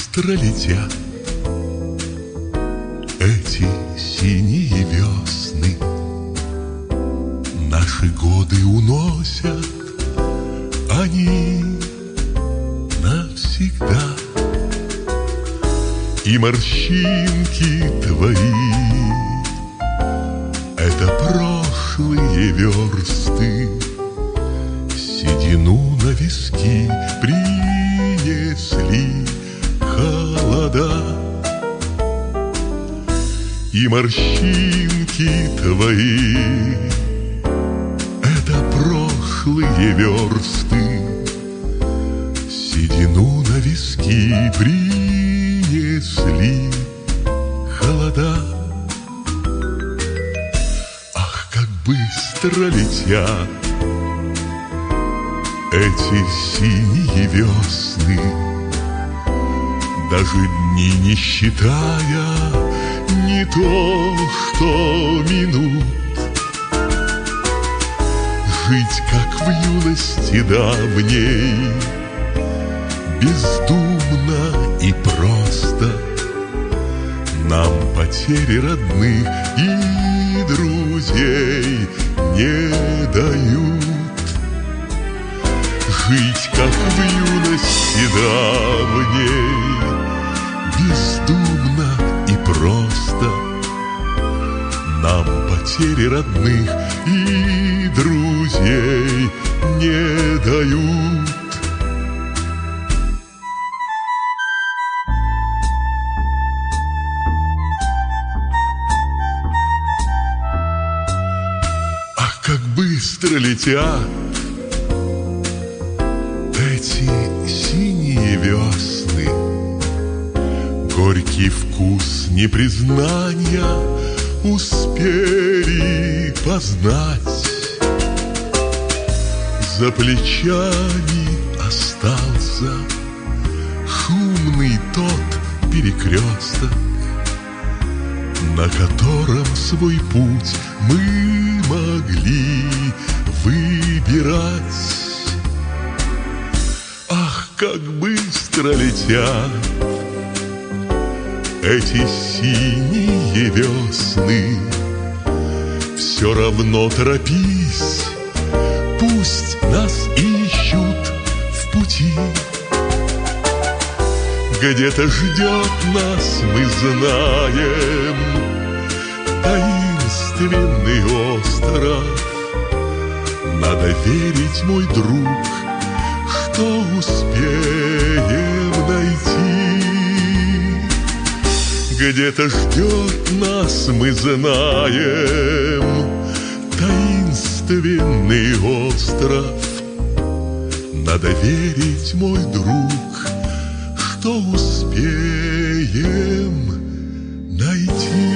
быстро летят эти синие весны, наши годы уносят они навсегда. И морщинки твои — это прошлые версты, седину на виски принесли холода. И морщинки твои — это прошлые версты, седину на виски принесли холода. Ах, как быстро летят эти синие весны, даже дни не считая, не то что минут. Жить, как в юности давней, бездумно и просто, нам потери родных и друзей не дают. Жить, как в юности давней, бездумно и просто, нам потери родных и друзей не дают. Ах, как быстро летят эти синие весны, горький вкус непризнания успели познать. За плечами остался шумный тот перекресток, на котором свой путь мы могли выбирать. Ах, как быстро летят эти синие весны, все равно торопись, пусть нас ищут в пути. Где-то ждет нас, мы знаем, таинственный остров. Надо верить, мой друг, что успеем найти. Где-то ждет нас, мы знаем, таинственный остров. Надо верить, мой друг, что успеем найти.